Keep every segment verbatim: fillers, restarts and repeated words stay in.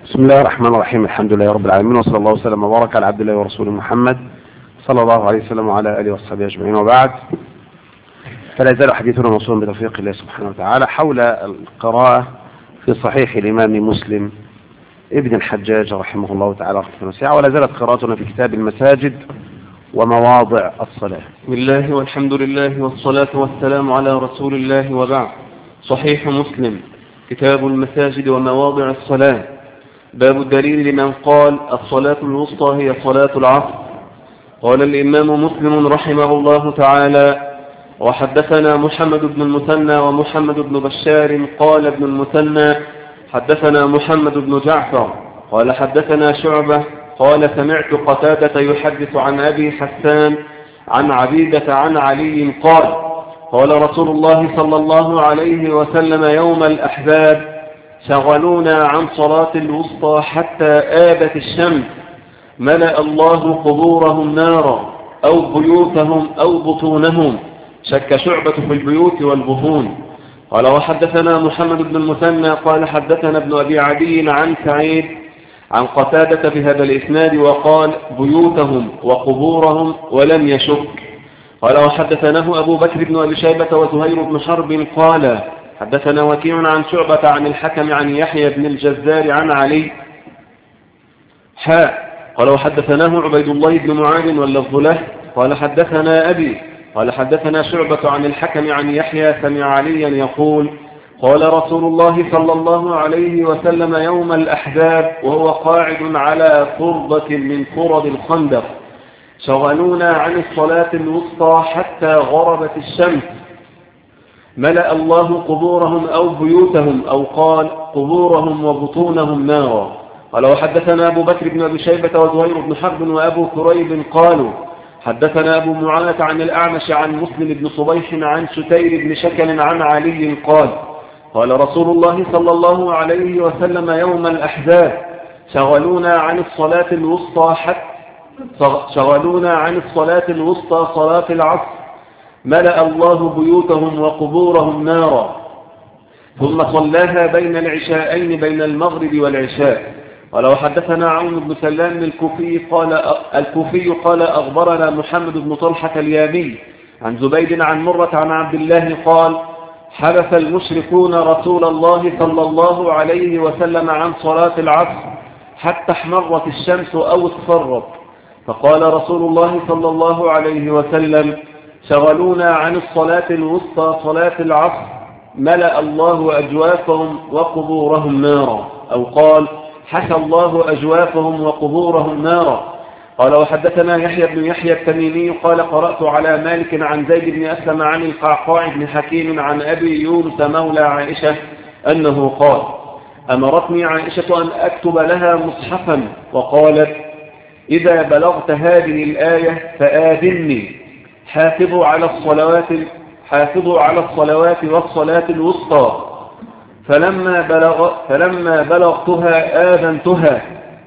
بسم الله الرحمن الرحيم. الحمد لله رب العالمين، وصلى الله وسلم وبارك على عبد الله ورسوله محمد صلى الله عليه وسلم وعلى آله وصحبه أجمعين، وبعد. فلا يزال حديثنا موصولا بتوفيق الله سبحانه وتعالى حول القراءة في صحيح الإمام مسلم ابن الحجاج رحمه الله تعالى رحمه واسعة، ولا زالت قراءتنا في كتاب المساجد ومواضع الصلاة. بسم الله والحمد لله والصلاة والسلام على رسول الله، وبعد. صحيح مسلم كتاب المساجد ومواضع الصلاة. باب الدليل لمن قال الصلاة الوسطى هي صلاة العصر. قال الإمام مسلم رحمه الله تعالى: وحدثنا محمد بن المثنى ومحمد بن بشار قال ابن المثنى حدثنا محمد بن جعفر قال حدثنا شعبة قال سمعت قتادة يحدث عن أبي حسان عن عبيدة عن علي قال: قال رسول الله صلى الله عليه وسلم يوم الأحزاب: شغلونا عن صلاة الوسطى حتى آبت الشمس، ملأ الله قبورهم نارا أو بيوتهم أو بطونهم. شك شعبة في البيوت والبطون. قال: وحدثنا محمد بن المثنى قال حدثنا ابن أبي عدي عن سعيد عن قتادة بهذا الإسناد وقال: بيوتهم وقبورهم، ولم يشك. قال: وحدثناه أبو بكر بن أبي شيبة وزهير بن حرب قال حدثنا وكيع عن شعبة عن الحكم عن يحيى بن الجزار عن علي حاء. قال: وحدثناه عبيد الله بن معاذ واللفظ له قال حدثنا أبي قال حدثنا شعبة عن الحكم عن يحيى سمع عليا يقول: قال رسول الله صلى الله عليه وسلم يوم الأحزاب وهو قاعد على فرضة من فرض الخندق: شغلونا عن الصلاة الوسطى حتى غربت الشمس، ملأ الله قبورهم أو بيوتهم، أو قال قبورهم وبطونهم نارا. قال: وحدثنا أبو بكر بن أبي شيبة وزهير بن حرب وأبو كريب قالوا حدثنا أبو معاذ عن الأعمش عن مسلم بن صبيح عن ستير بن شكل عن علي قال: قال رسول الله صلى الله عليه وسلم يوم الأحزاب: شغلونا عن الصلاة الوسطى حتى شغلونا عن الصلاة الوسطى صلاة العصر، ملأ الله بيوتهم وقبورهم نارا، ثم صلاها بين العشاءين بين المغرب والعشاء. قال: وحدثنا عون بن سلام الكوفي قال الكوفي قال أخبرنا محمد بن طلحة اليامي عن زبيد عن مرة عن عبد الله قال: حبس المشركون رسول الله صلى الله عليه وسلم عن صلاة العصر حتى احمرت الشمس أو اصفرت، فقال رسول الله صلى الله عليه وسلم: شغلونا عن الصلاة الوسطى صلاة العصر، ملأ الله أجوافهم وقبورهم نارا، أو قال: حشى الله أجوافهم وقبورهم نارا. قال: وحدثنا يحيى بن يحيى التميمي قال قرأت على مالك عن زيد بن أسلم عن القعقاع بن حكيم عن أبي يونس مولى عائشة أنه قال: أمرتني عائشة أن أكتب لها مصحفا، وقالت: إذا بلغت هذه الآية فآذني، حافظوا على الصلوات حافظوا على الصلوات والصلاة الوسطى. فلما بلغ فلما بلغتها آذنتها،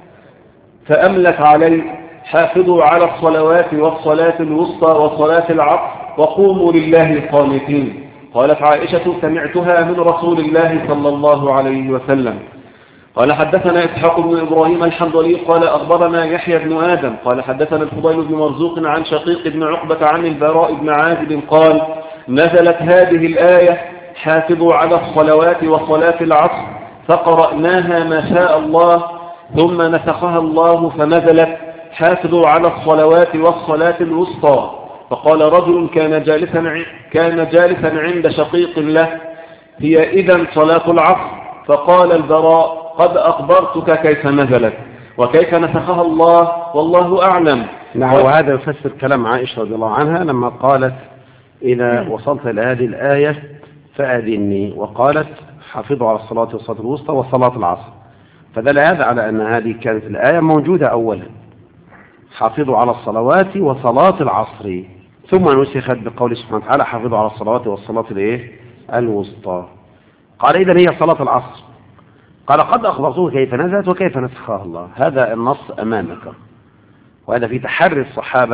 فأملت علي: حافظوا على الصلوات والصلاة الوسطى وصلاة العصر، وقوموا لله قانتين. قالت عائشة: سمعتها من رسول الله صلى الله عليه وسلم. قال: حدثنا إسحاق بن إبراهيم الحنظلي قال أخبرنا يحيى بن آدم قال حدثنا الفضيل بن مرزوق عن شقيق بن عقبة عن البراء بن عازب قال: نزلت هذه الآية: حافظوا على الصلوات وصلاة العصر، فقرأناها ما شاء الله، ثم نسخها الله فنزلت: حافظوا على الصلوات والصلاة الوسطى. فقال رجل كان جالسا كان جالسا عند شقيق له: هي إذن صلاة العصر؟ فقال البراء: قد أخبرتك كيف نزلت وكيف نسخها الله، والله أعلم. نعم. وهذا يفسر كلام عائشة رضي الله عنها لما قالت: إذا وصلت إلى هذه الآية فأذني، وقالت: حافظوا على الصلاة والصلاة الوسطى وصلاة العصر. فدل هذا على أن هذه كانت الآية موجودة أولا: حافظوا على الصلوات وصلاة العصر، ثم نسخت بقول سبحانه وتعالى: حافظوا على الصلوات والصلاة الإيه؟ الوسطى. قال: إذن هي صلاة العصر. قال: قد أخبرتوه كيف نزلت وكيف نسخها الله. هذا النص أمامك، وهذا في تحري الصحابة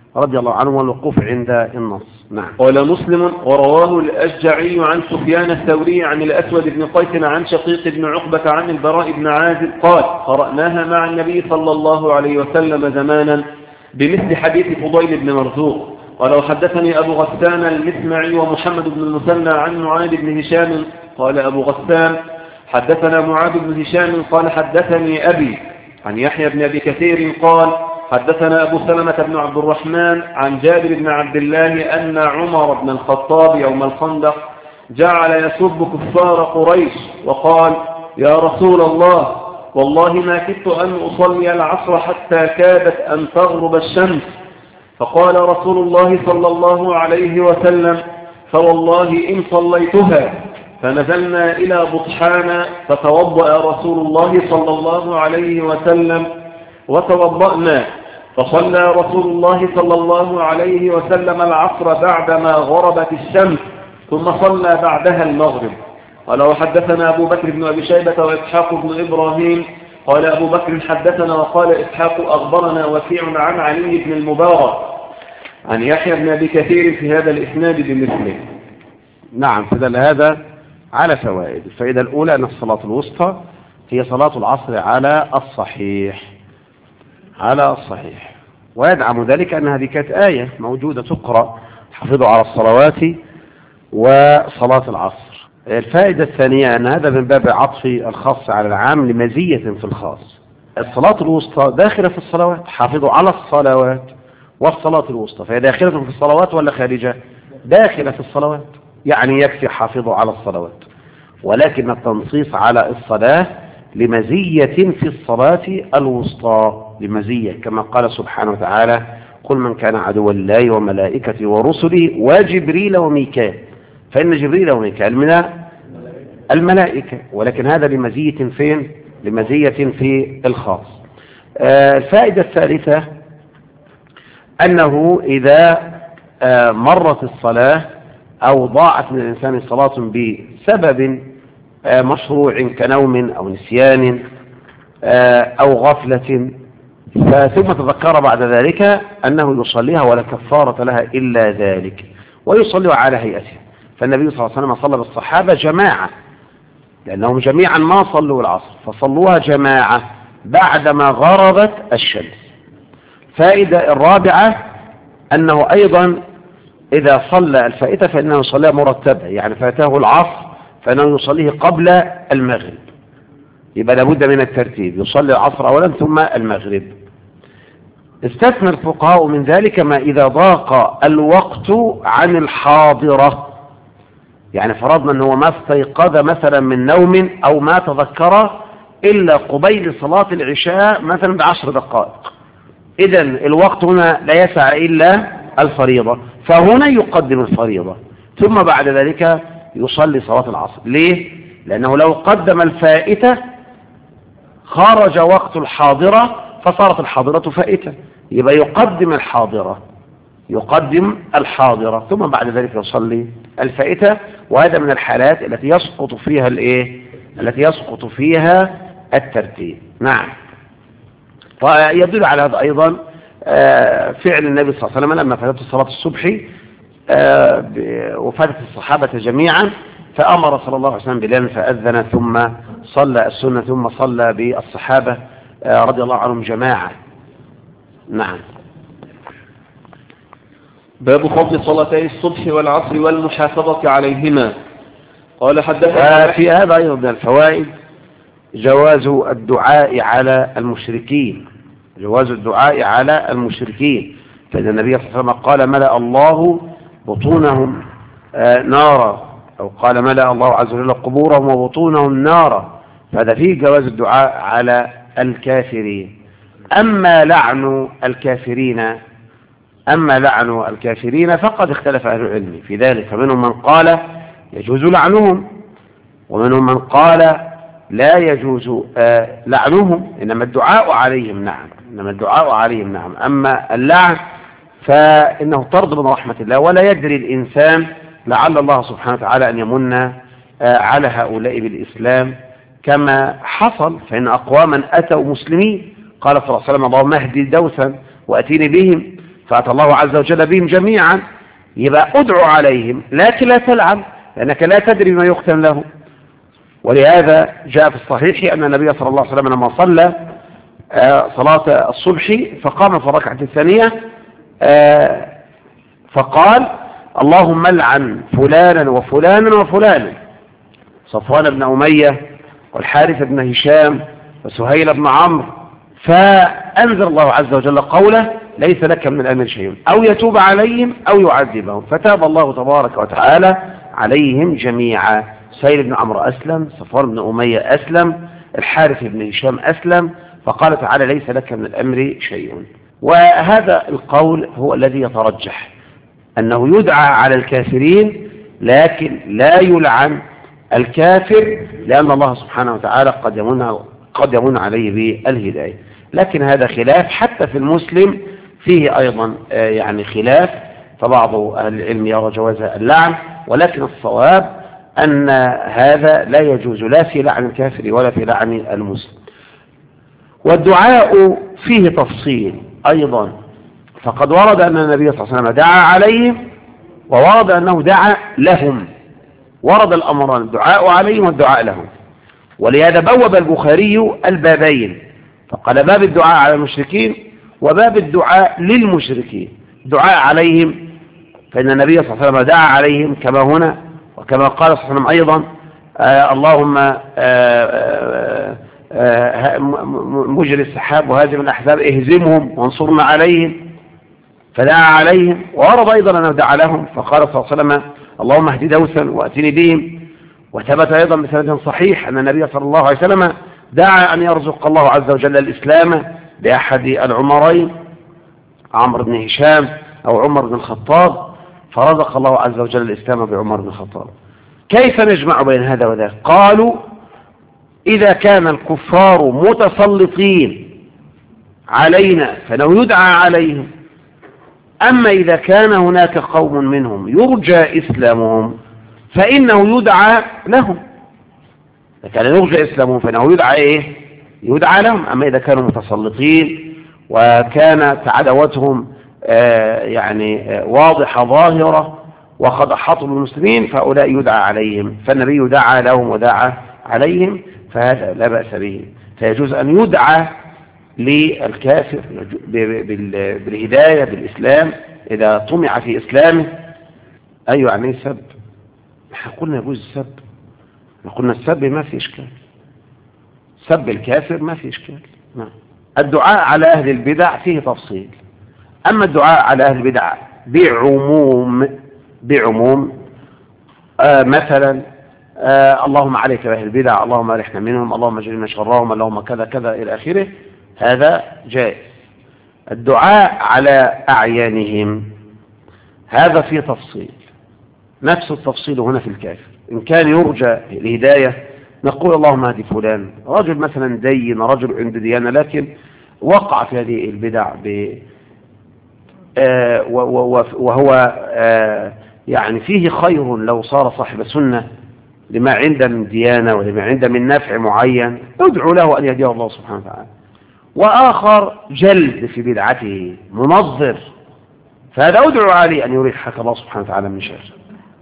رضي الله عنه والوقوف عند النص. نعم. قال مسلم ورواه الأشجعي عن سفيان الثوري عن الأسود بن قيس عن شقيق بن عقبة عن البراء بن عازب قال قرأناها مع النبي صلى الله عليه وسلم زمانا بمثل حديث فضيل بن مرزوق. ولو حدثني أبو غسان المسمعي ومحمد بن المثنى عن معاذ بن هشام قال أبو غسان حدثنا معاذ بن هشام قال حدثني أبي عن يحيى بن أبي كثير قال حدثنا أبو سلمة بن عبد الرحمن عن جابر بن عبد الله أن عمر بن الخطاب يوم الخندق جعل يسب كفار قريش وقال يا رسول الله والله ما كدت أن أصلي العصر حتى كادت أن تغرب الشمس. فقال رسول الله صلى الله عليه وسلم فوالله إن صليتها. فنزلنا إلى بطحان فتوضأ رسول الله صلى الله عليه وسلم وتوضأنا فصلى رسول الله صلى الله عليه وسلم العصر بعدما غربت الشمس ثم صلى بعدها المغرب. ولو حدثنا أبو بكر بن أبي شيبة وإسحاق بن إبراهيم قال أبو بكر حدثنا وقال إسحاق أخبرنا وكيع عن علي بن المبارك عن يحيى بن أبي كثير في هذا الإسناد بمثله. نعم. فدل هذا على فوائد. الفائدة الأولى أن الصلاة الوسطى هي صلاة العصر على الصحيح على الصحيح ويدعم ذلك أن هذه كانت آية موجودة تقرأ حافظوا على الصلوات وصلاة العصر. الفائدة الثانية أن هذا من باب عطف الخاص على العام لمزية في الخاص. الصلاة الوسطى داخلة في الصلوات حافظوا على الصلوات والصلاة الوسطى فهي داخلة في الصلوات ولا خارجة؟ داخلة في الصلوات يعني يكفي حافظوا على الصلوات ولكن التنصيص على الصلاة لمزية في الصلاة الوسطى لمزية كما قال سبحانه وتعالى قل من كان عدوا لله وملائكته ورسله وجبريل وميكال فإن جبريل وميكال من الملائكة ولكن هذا لمزية فين؟ لمزية في الخاص. آه الفائدة الثالثة أنه إذا آه مرت الصلاة أو ضاعت من الإنسان صلاة بسبب آه مشروع كنوم أو نسيان آه أو غفلة ثم تذكر بعد ذلك أنه يصليها ولا كفارة لها إلا ذلك ويصلي على هيئته. فالنبي صلى الله عليه وسلم صلى بالصحابة جماعة لأنهم جميعا ما صلوا العصر فصلوها جماعة بعدما غربت الشمس. فائدة الرابعة أنه أيضا إذا صلى الفائتة فإنه يصليها مرتبة يعني فاته العصر فإنه يصليه قبل المغرب يبقى لابد من الترتيب يصلي العصر أولا ثم المغرب. استثنى الفقهاء من ذلك ما إذا ضاق الوقت عن الحاضرة يعني فرضنا أنه ما استيقظ مثلا من نوم أو ما تذكر إلا قبيل صلاة العشاء مثلا بعشر دقائق إذن الوقت هنا لا يسع إلا الفريضة فهنا يقدم الفريضة ثم بعد ذلك يصلي صلاة العصر. ليه؟ لأنه لو قدم الفائتة خرج وقت الحاضرة فصارت الحاضرة فائتة يبقى يقدم الحاضرة يقدم الحاضرة ثم بعد ذلك يصلي الفائتة وهذا من الحالات التي يسقط فيها الايه التي يسقط فيها الترتيب. نعم. ويدل على هذا أيضا فعل النبي صلى الله عليه وسلم لما فاتته صلاة الصبح وفاتت الصحابة جميعا فأمر صلى الله عليه وسلم بلال فأذن ثم صلى السنة ثم صلى بالصحابة رضي الله عنهم جماعة. نعم. باب فضل صلاتي الصبح والعصر والمحافظة عليهما. قال حدثنا في هذا أيضا من الفوائد جواز الدعاء على المشركين جواز الدعاء على المشركين فإن النبي صلى الله عليه وسلم قال ملأ الله بطونهم نارا أو قال ملأ الله عز وجل قبورهم وبطونهم نارا فهذا فيه جواز الدعاء على الكافرين. أما لعن الكافرين أما لعن الكافرين فقد اختلف أهل العلم في ذلك فمنهم من قال يجوز لعنهم ومنهم من قال لا يجوز لعنهم إنما الدعاء عليهم نعم إنما الدعاء عليهم نعم أما اللعن فإنه طرد من رحمة الله ولا يدري الإنسان لعل الله سبحانه وتعالى أن يمن على هؤلاء بالإسلام كما حصل فإن أقواما أتوا مسلمين قال صلى الله عليه وسلم اللهم اهدي دوسا وأتيني بهم فأتى الله عز وجل بهم جميعا، يبقى ادعو عليهم لكن لا تلعن، لأنك لا تدري ما يختم له. ولهذا جاء في الصحيح أن النبي صلى الله عليه وسلم لما صلى صلاة الصبح فقام في الركعة الثانية فقال اللهم لعن فلانا وفلانا وفلانا، صفوان بن أمية والحارث بن هشام وسهيل بن عمرو، فأنزل الله عز وجل قوله ليس لك من الأمر شيء، أو يتوب عليهم أو يعذبهم، فتاب الله تبارك وتعالى عليهم جميعا. سهيل بن عمرو أسلم، صفوان بن أمية أسلم، الحارث بن هشام أسلم، فقال تعالى ليس لك من الأمر شيء. وهذا القول هو الذي يترجح، أنه يدعى على الكافرين لكن لا يلعن الكافر، لأن الله سبحانه وتعالى قد يمن قد يمن عليه بالهداية. لكن هذا خلاف حتى في المسلم، فيه أيضا يعني خلاف، فبعض أهل العلم يرى جواز اللعن، ولكن الصواب أن هذا لا يجوز لا في لعن الكافر ولا في لعن المسلم. والدعاء فيه تفصيل أيضا، فقد ورد أن النبي صلى الله عليه وسلم دعا عليهم، وورد أنه دعا لهم، ورد الأمران الدعاء عليهم والدعاء لهم. ولهذا بوب البخاري البابين، فقال باب الدعاء على المشركين وباب الدعاء للمشركين. دعاء عليهم فإن النبي صلى الله عليه وسلم دعا عليهم كما هنا، وكما قال صلى الله عليه وسلم أيضا آه اللهم آه آه آه مجري السحاب وهازم الأحزاب اهزمهم وانصرنا عليهم، فدعا عليهم. وورد أيضا أنه دعا لهم، فقال صلى الله عليه وسلم اللهم اهد دوسا وأتني بهم. وثبت أيضا بسند صحيح أن النبي صلى الله عليه وسلم دعا أن يرزق الله عز وجل الإسلام لأحد العمرين، عمرو بن هشام أو عمر بن الخطاب، فرزق الله عز وجل الإسلام بعمر بن الخطاب. كيف نجمع بين هذا وذاك؟ قالوا إذا كان الكفار متسلطين علينا فإنه يدعى عليهم، أما إذا كان هناك قوم منهم يرجى إسلامهم فإنه يدعى لهم. إذا كان يرجى إسلامهم فإنه يدعى إيه؟ يدعى لهم. أما إذا كانوا متسلطين وكانت عداوتهم آه يعني آه واضحة ظاهرة وقد أحاطوا بالمسلمين فهؤلاء يدعى عليهم، فالنبي دعا لهم ودعا عليهم، فهذا لا بأس به. فيجوز أن يدعى للكافر بالهداية بالإسلام إذا طمع في إسلامه. أيوة يعني سب، احنا قلنا يجوز السب، قلنا السب ما في إشكال، سب الكافر ما في إشكال. نعم. الدعاء على أهل البدع فيه تفصيل. أما الدعاء على أهل البدع بعموم بعموم آه مثلا آه اللهم عليك بأهل البدع، اللهم أرحنا منهم، اللهم اجعلنا شرهم، اللهم كذا كذا إلى آخره، هذا جائز. الدعاء على أعيانهم هذا فيه تفصيل، نفس التفصيل هنا في الكافر. إن كان يرجى الهداية نقول اللهم اهد فلان، رجل مثلا دين، رجل عند ديانة، لكن وقع في هذه البدع ب آه وهو آه يعني فيه خير لو صار صاحب سنة لما عنده من ديانة ولما عنده من نفع معين، ادعو له أن يهديه الله سبحانه وتعالى. وآخر جلد في بدعته منظر، فهذا ادعو عليه أن يريحك الله سبحانه وتعالى من شر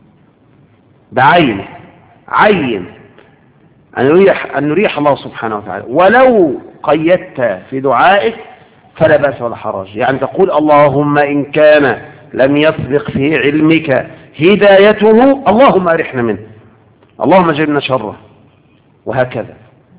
بعينه، عين أن يريح, أن يريح الله سبحانه وتعالى. ولو قيدت في دعائك فلا بأس ولا حرج، يعني تقول اللهم إن كان لم يسبق في علمك هدايته اللهم أرحنا منه، اللهم جبنا شره، وهكذا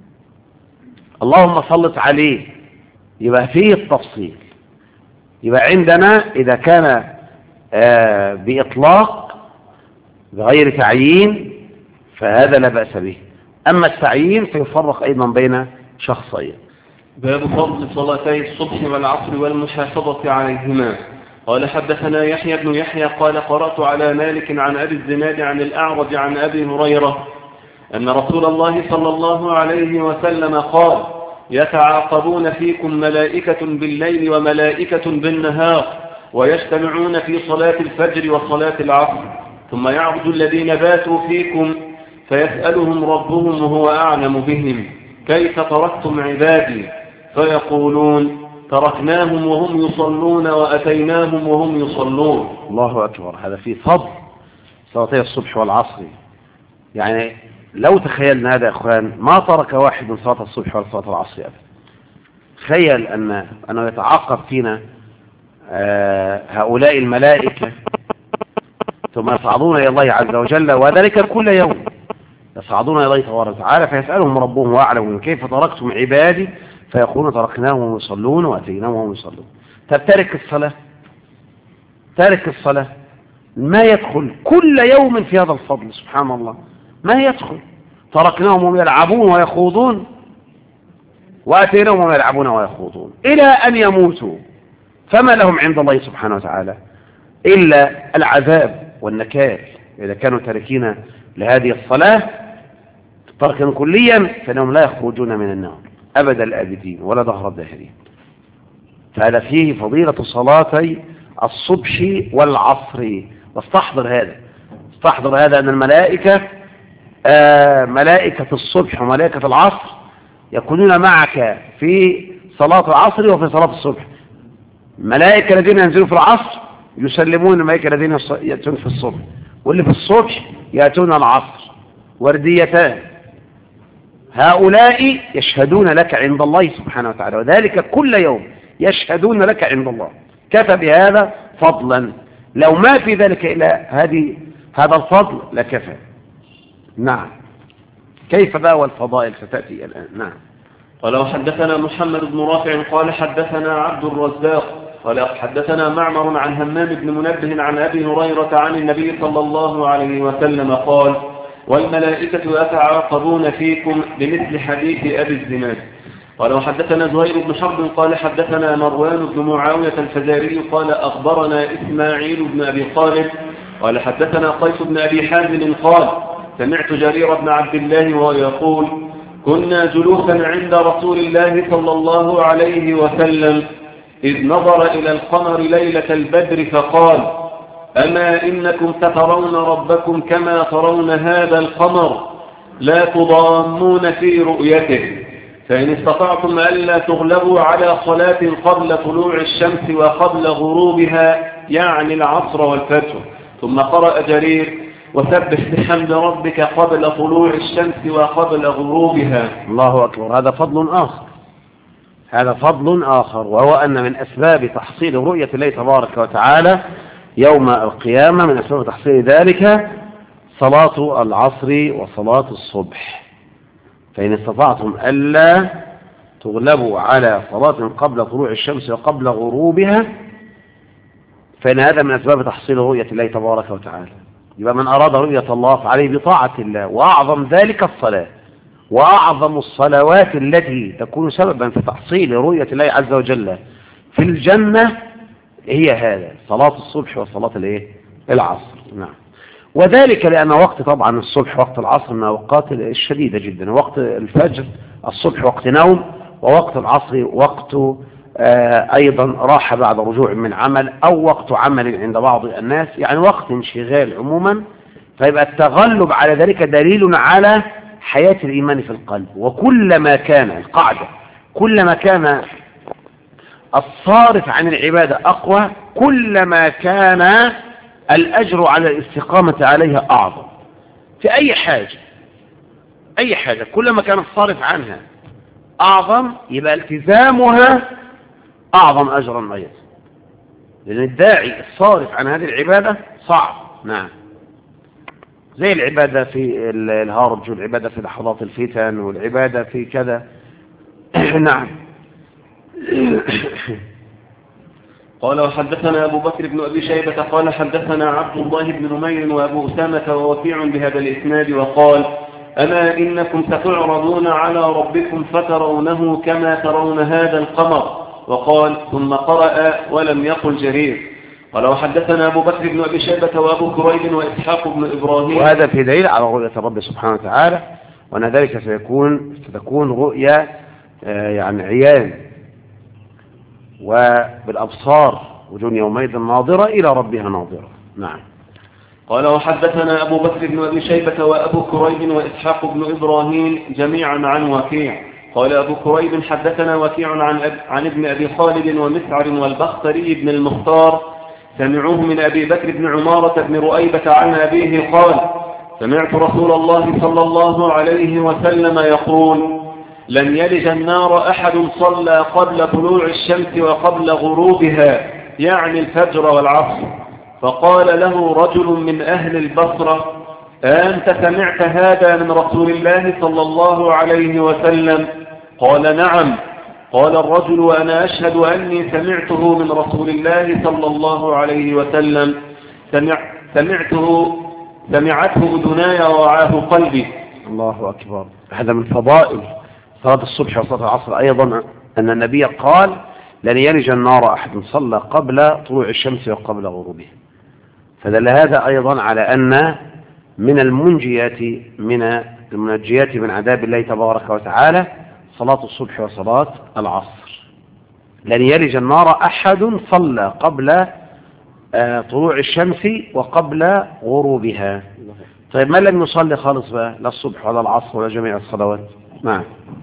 اللهم سلط عليه. يبقى فيه التفصيل. يبقى عندنا إذا كان آه بإطلاق بغير تعيين فهذا لا بأس به. أما التعيين فيفرق أيضا بين شخصين. باب فضل صلاتي الصبح والعصر والمحافظة عليهما. قال حدثنا يحيى بن يحيى قال قرأت على مالك عن أبي الزناد عن الأعرج عن أبي هريرة أن رسول الله صلى الله عليه وسلم قال يتعاقبون فيكم ملائكة بالليل وملائكة بالنهار ويجتمعون في صلاة الفجر وصلاة العصر، ثم يعرج الذين باتوا فيكم فيسألهم ربهم وهو أعلم بهم كيف تركتم عبادي، فيقولون تركناهم وهم يصلون وأتيناهم وهم يصلون. الله أكبر. هذا في فضل صلاتي الصبح والعصر. يعني لو تخيلنا هذا يا أخوان ما ترك واحد من صلاة الصبح ولا صلاة العصر أبدا. تخيل أن أنه يتعاقب فينا آه هؤلاء الملائكة ثم يصعدون إلى الله عز وجل، وذلك كل يوم يصعدون إلى الله تبارك وتعالى فيسألهم ربهم وأعلم كيف تركتم عبادي فيقولون تركناهم وهم يصلون وأتيناهم وهم يصلون. طب تارك الصلاة تارك الصلاة ما يدخل كل يوم في هذا الفضل؟ سبحان الله، ما يدخل. تركناهم وهم يلعبون ويخوضون وأتيناهم وهم يلعبون ويخوضون إلى أن يموتوا، فما لهم عند الله سبحانه وتعالى إلا العذاب والنكال إذا كانوا تاركين لهذه الصلاة تركا كليا، فإنهم لا يخرجون من النار أبد الآبدين ولا دهر الداهرين. فهذا فيه فضيلة صلاتي الصبح والعصر. واستحضر هذا استحضر هذا أن الملائكة آه ملائكة الصبح وملائكة العصر يكونون معك في صلاة العصر وفي صلاة الصبح. ملائكة الذين ينزلون في العصر يسلمون الملائكة الذين يأتون في الصبح، واللي في الصبح يأتون العصر ورديتان. هؤلاء يشهدون لك عند الله سبحانه وتعالى، وذلك كل يوم يشهدون لك عند الله. كفى بهذا فضلا، لو ما في ذلك إلى هذه هذا الفضل لكفى. نعم. كيف بقى والفضائل ستأتي الآن؟ نعم. ولو حدثنا محمد بن رافع قال حدثنا عبد الرزاق قال حدثنا معمر عن همام بن منبه عن أبي هريرة عن النبي صلى الله عليه وسلم قال والملائكة يتعاقبون فيكم بمثل حديث أبي الزناد. ولو حدثنا زهير بن حرب قال حدثنا مروان بن معاوية الفزاري قال أخبرنا إسماعيل بن أبي خالد قال حدثنا قيس بن أبي حازم قال سمعت جرير بن عبد الله وهو يقول كنا جلوسا عند رسول الله صلى الله عليه وسلم إذ نظر إلى القمر ليلة البدر فقال أما إنكم سترون ربكم كما ترون هذا القمر لا تضامون في رؤيته، فإن استطعتم ألا تغلبوا على صلاة قبل طلوع الشمس وقبل غروبها يعني العصر والفجر. ثم قرأ جرير وسبح بحمد ربك قبل طلوع الشمس وقبل غروبها. الله أكبر. هذا فضل آخر هذا فضل آخر وهو أن من أسباب تحصيل رؤية الله تبارك وتعالى يوم القيامة، من أسباب تحصيل ذلك صلاة العصر وصلاة الصبح. فإن استطعتم ألا تغلبوا على صلاة قبل طلوع الشمس وقبل غروبها فإن هذا من أسباب تحصيل رؤية الله تبارك وتعالى. يبقى من أراد رؤية الله فعليه بطاعة الله، وأعظم ذلك الصلاة، وأعظم الصلوات التي تكون سببا في تحصيل رؤية الله عز وجل في الجنة هي هذا صلاة الصبح وصلاة الايه العصر. نعم. وذلك لأن وقت طبعا الصبح وقت العصر من أوقات الشديدة جدا، وقت الفجر الصبح وقت نوم، ووقت العصر وقت آه أيضا راحة بعد رجوع من عمل أو وقت عمل عند بعض الناس، يعني وقت انشغال عموما. فيبقى التغلب على ذلك دليل على حياة الإيمان في القلب. وكلما كان القاعدة كلما كان الصارف عن العبادة أقوى كلما كان الأجر على الاستقامة عليها أعظم في أي حاجة أي حاجة كلما كان الصارف عنها أعظم يبقى التزامها أعظم أجرا أيضا، لأن الداعي الصارف عن هذه العبادة صعب. نعم. زي العبادة في الهرج والعبادة في لحظات الفتن والعبادة في كذا. نعم. قال وحدثنا أبو بكر بن أبي شيبة قال حدثنا عبد الله بن نمير وأبو أسامة ووكيع بهذا الإسناد وقال أما إنكم ستعرضون على ربكم فترونه كما ترون هذا القمر. وقال ثم قرأ ولم يقل جرير. قال وحدثنا أبو بكر بن أبي شيبة وأبو كريب وإسحاق بن إبراهيم. وهذا في دليل على رؤية الرب سبحانه وتعالى، وأن ذلك سيكون ستكون رؤية يعني عيان وبالأبصار وجون يومئذ ناظرة إلى ربها ناظرة. نعم. قال وحدثنا أبو بكر بن أبي شيبة وأبو كريب وإسحاق بن إبراهيم جميعا عن وكيع قال أبو كريب حدثنا وكيع عن, أب عن ابن أبي خالد ومسعر والبختري بن المختار سمعوه من أبي بكر بن عمارة بن رؤيبة عن أبيه قال سمعت رسول الله صلى الله عليه وسلم يقول لن يلج النار أحد صلى قبل طلوع الشمس وقبل غروبها يعني الفجر والعصر. فقال له رجل من أهل البصرة أنت سمعت هذا من رسول الله صلى الله عليه وسلم؟ قال نعم. قال الرجل وأنا أشهد أني سمعته من رسول الله صلى الله عليه وسلم سمع سمعته سمعته أذناي ووعاه قلبي. الله أكبر. هذا من فضائل صلاة الصبح وصلاة العصر أيضا أن النبي قال لن يلج النار أحد صلى قبل طلوع الشمس وقبل غروبها. فدل هذا أيضا على أن من المنجيات من المنجيات من عذاب الله تبارك وتعالى صلاة الصبح وصلاة العصر. لن يلج النار أحد صلى قبل طلوع الشمس وقبل غروبها. طيب ما لم يصلي خالص بقى لا الصبح ولا العصر ولا جميع الصلوات؟ نعم.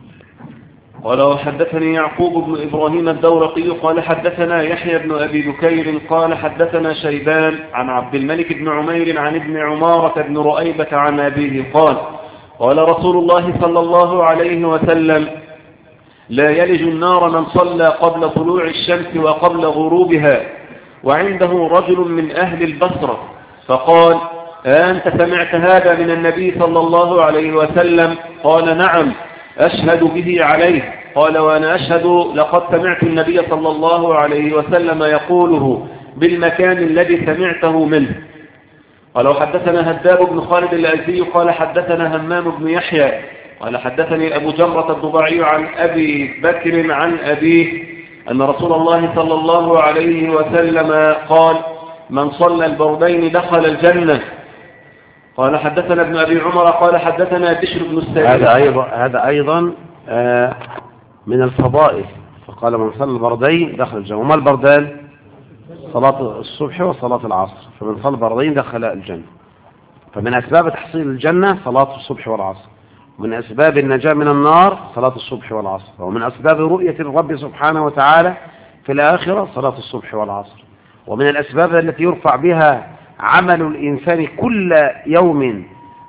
قال وحدثني يعقوب بن إبراهيم الدورقي قال حدثنا يحيى بن أبي بكير قال حدثنا شيبان عن عبد الملك بن عمير عن ابن عمارة بن رؤيبة عن أبيه قال قال رسول الله صلى الله عليه وسلم لا يلج النار من صلى قبل طلوع الشمس وقبل غروبها. وعنده رجل من أهل البصرة فقال أنت سمعت هذا من النبي صلى الله عليه وسلم؟ قال نعم أشهد به عليه. قال وأنا أشهد لقد سمعت النبي صلى الله عليه وسلم يقوله بالمكان الذي سمعته منه. قال وحدثنا هداب بن خالد الأزدي قال حدثنا همام بن يحيى قال حدثني أبو جمرة الضبعي عن أبي بكر عن أبيه أن رسول الله صلى الله عليه وسلم قال من صلى البردين دخل الجنة. قال حدثنا ابن أبي عمر قال حدثنا بشر بن السائب. هذا أيضا, هذا أيضا آه من الفضائل. فقال من صلى البردين دخل الجنة. وما البردان؟ صلاة الصبح وصلاة العصر. فمن صلى البردين دخل الجنة. فمن أسباب تحصيل الجنة صلاة الصبح والعصر. ومن أسباب النجاة من النار صلاة الصبح والعصر. ومن أسباب رؤية الرب سبحانه وتعالى في الآخرة صلاة الصبح والعصر. ومن الأسباب التي يرفع بها عمل الإنسان كل يوم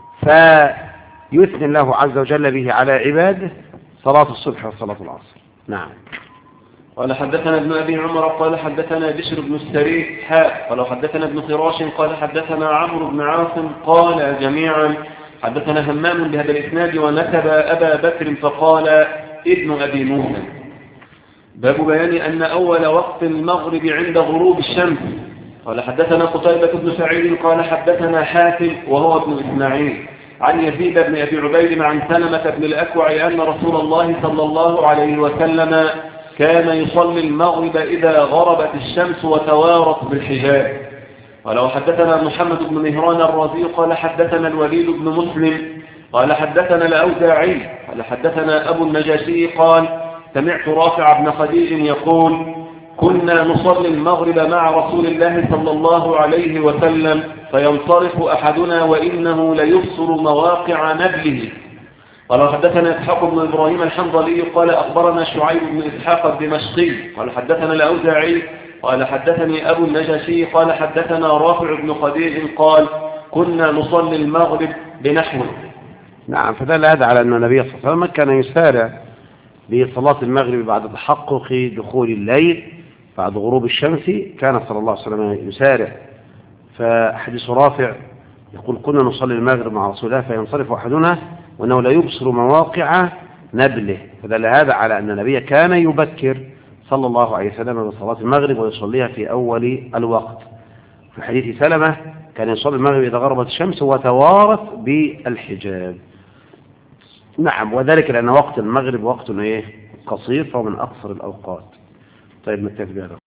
فيثني الله عز وجل به على عباده صلاة الصبح وصلاة العصر. نعم. قال حدثنا ابن أبي عمر قال حدثنا بشر بن السري حاء قال حدثنا ابن فراش قال حدثنا عمرو بن عاصم قال جميعا حدثنا همام بهذا الإسناد ونسب أبا بكر فقال ابن أبي موسى. باب بيان أن أول وقت المغرب عند غروب الشمس. قال حدثنا قتيبة بن سعيد قال حدثنا حاتم وهو ابن إسماعيل عن يزيد بن أبي عبيد عن سلمة بن الأكوع أن رسول الله صلى الله عليه وسلم كان يصلي المغرب إذا غربت الشمس وتوارت بالحجاب. قال حدثنا محمد بن مهران الرازي قال حدثنا الوليد بن مسلم قال حدثنا الأوزاعي قال حدثنا أبو النجاشي قال سمعت رافع بن خديج يقول كنا نصلي المغرب مع رسول الله صلى الله عليه وسلم فينصرف أحدنا وإنه ليبصر مواقع نبله. قال حدثنا إسحاق بن إبراهيم الحنظلي قال أخبرنا شعيب بن إسحاق الدمشقي قال حدثنا الأوزاعي قال حدثني أبو النجاشي قال حدثنا رافع بن خديج قال كنا نصلي المغرب بنحو. نعم. فدل هذا على أن النبي صلى الله عليه وسلم كان يسارع بصلاة المغرب بعد تحقق دخول الليل بعد غروب الشمس. كان صلى الله عليه وسلم يسارع. فحديث رافع يقول كنا نصلي المغرب مع رسول الله فينصرف أحدنا وأنه لا يبصر مواقع نبله. فدل هذا على أن النبي كان يبكر صلى الله عليه وسلم بصلاة المغرب ويصليها في أول الوقت. في حديث سلمة كان يصلي المغرب إذا غربت الشمس وتوارت بالحجاب. نعم. وذلك لأن وقت المغرب وقت إيه قصير فهو من أقصر الأوقات. طيب نكتفي بهذا.